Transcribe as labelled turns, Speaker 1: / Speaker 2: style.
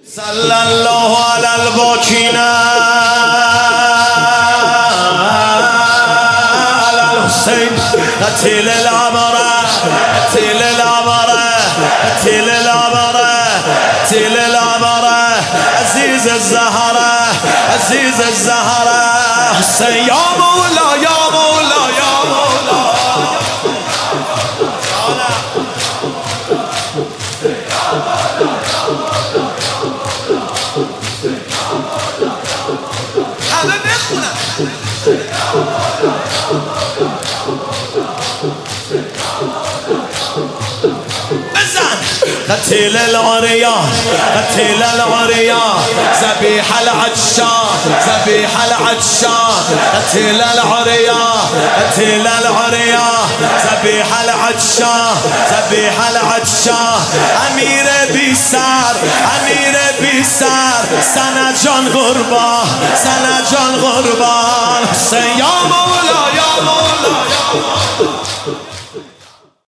Speaker 1: صلی الله علی الباکین علی الحسین قتیل الامره قتیل الامره قتیل الامره قتیل الامره عزیز الزهره عزیز الزهره حسین یا مولا یا مولا یا مولا همه بخونم بزن قتیل العریان قتیل العریان ذبیح العطشان ذبیح العطشان قتیل العریان قتیل العریان ذبیح العطشان ذبیح العطشان امیر بی سر امیر بی سر سنه جان قربان سنه جان قربان حسین یا مولا یا مولا